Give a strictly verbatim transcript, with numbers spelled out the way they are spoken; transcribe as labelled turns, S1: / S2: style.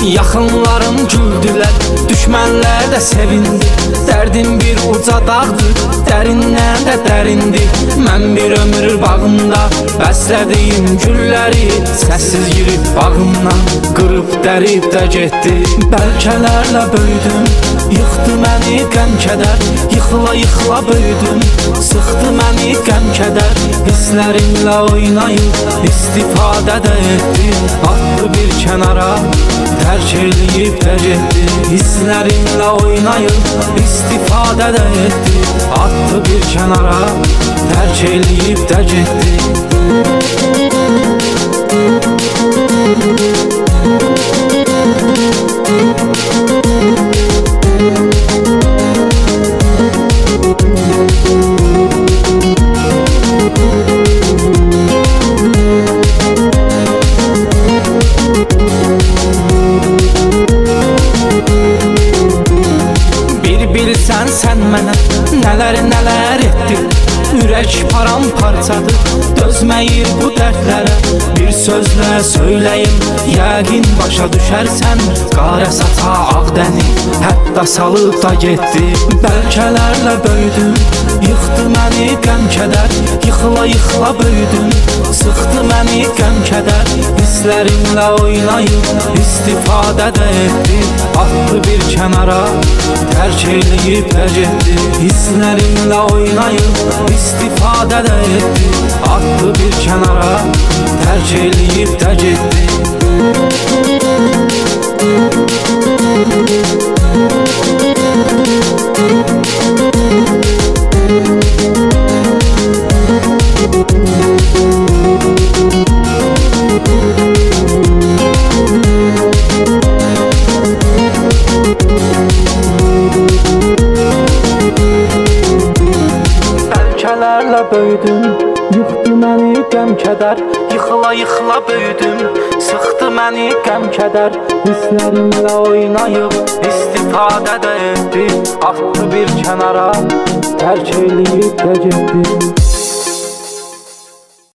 S1: Yaxınlarım güldülər, düşmənlər də sevindi. Dərdim bir uca dağdır, dərindən də dərindir. Mən bir ömür bağında bəslədiyim gülləri səssiz girib bağımdan qırıb dərib də getdi. Bəlkələrlə böyüdüm, yıxdı məni qəm kədər. Yıxıla yıxıla böyüdüm, sıxdı məni qəm kədər. Hisslərimlə oynayıb istifadə də etdi. Atdı bir kənara, tərk eləyib də getdi. Hisslərimlə oynayıb istifadə də etdi. Atdı bir kənara, tərk eləyib də getdi. Bilsən sən mənə nələr nələr etdin. Ürək paramparçadır, dözməyir bu dərdlərə. Bir sözlə söyləyim, yəqin başa düşərsən. Qarə saça ağ dəni, hətta salıb da getdi. Bəlkələrlə böyüdüm, yıxdı məni qəm kədər. Yıxıla yıxıla böyüdüm, sıxdı məni qəm kədər. Hisslərimlə oynayıb istifadə də etdi. Atdı bir kənara, tərk eləyib də getdi. Hisslərimlə oynayıb istifadə də etdi. Atdı bir kənara, tərk eləyib də getdi. Bəlkələrlə böyüdüm, yıxdı məni qəm kədər. Yıxıla yıxıla böyüdüm, sıxdı məni qəm kədər. Hisslərimlə oynayıb istifadə də etdi. Atdı bir kənara, tərk eləyib də getdi.